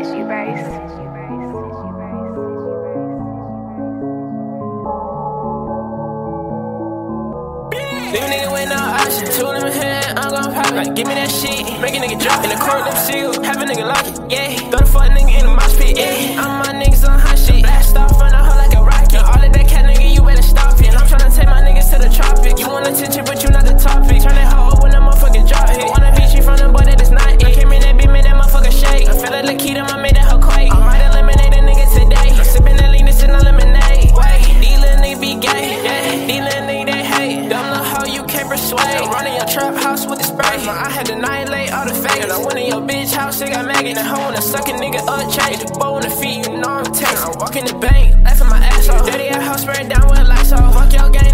Leave a nigga with no option. Two of them in hand, I'm gon' pop like, give me that shit. Make a nigga drop in the court, them seal. Have a nigga lock it, yeah. Throw the fuck nigga in the mosh pit, yeah. All my niggas on hot shit. Blast off on the hoe like a rocket. All of that cat nigga, you better stop it. I'm tryna take my niggas to the tropics. You want attention, but you not the topic. Turn that hoe up when that motherfucking drop hit. Wanna beat you from the boy that is not it. I came in that beat, made that motherfucker shake. I feel like Lakeita, I made that hoe quake. I might eliminate a nigga today. I'm sippin' that lean, this is not lemonade. Wait, these little niggas be gay, yeah. These little niggas, they hate. Dumb little hoe, you can't persuade. I'm running your trap house with the spray. I had to annihilate all the fake. And I went in your bitch house, they got maggot. And hoe wanna suck a nigga up, change the bow on the feet, you know I'm taking. I walk in the bank, laughing my ass off. Dirty ass house, spray it down with lights off. Fuck your game.